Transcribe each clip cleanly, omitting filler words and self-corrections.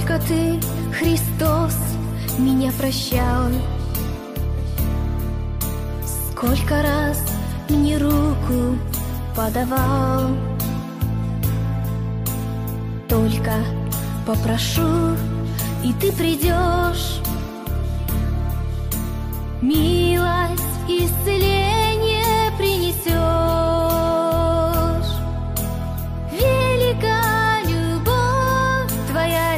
Сколько ты, Христос, меня прощал, сколько раз мне руку подавал. Только попрошу, и ты придешь. Милость, исцеление принесешь. Велика любовь твоя,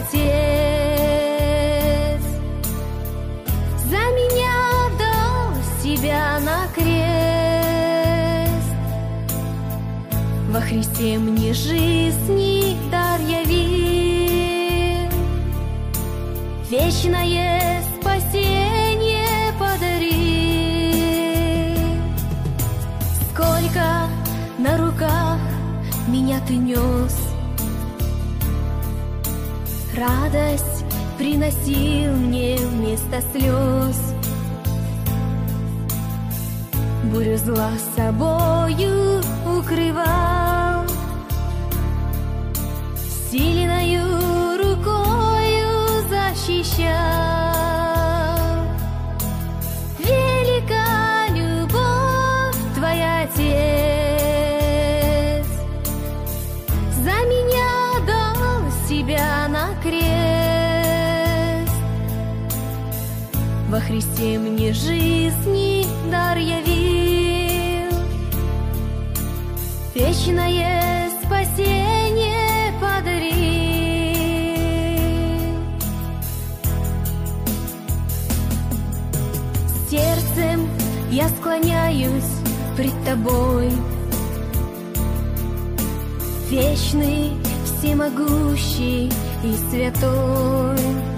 Отец. За меня дал себя на крест. Во Христе мне жизни дар явил. Вечное спасение подарил. Сколько на руках меня ты нес, радость приносил мне вместо слез. Бурю зла собою укрывал, сильною рукою защищал. Велика любовь твоя, Отец. За меня дал себя на крест. Во Христе мне жизни дар явил. Вечное спасение подарил. Сердцем я склоняюсь пред тобой, вечный, всемогущий и святой.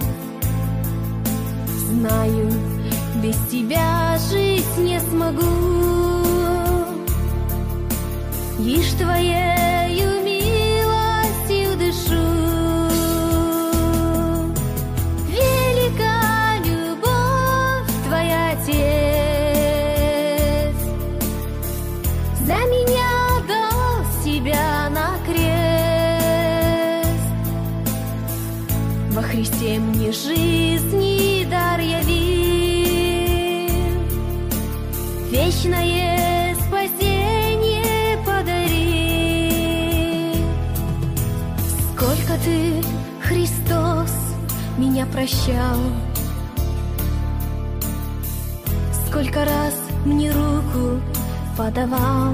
Знаю, без тебя жить не смогу. Лишь твоею милостью дышу. Велика любовь твоя, Отец. За меня дал себя на крест. Во Христе мне жизни дар явил. Вечное спасение подарил. Сколько ты, Христос, меня прощал, сколько раз мне руку подавал.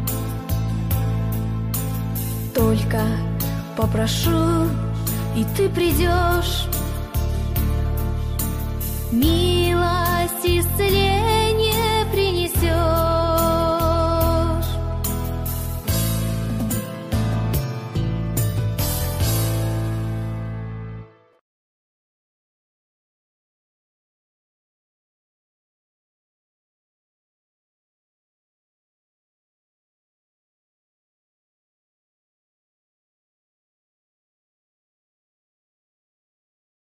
Только попрошу, и ты придешь. Милость,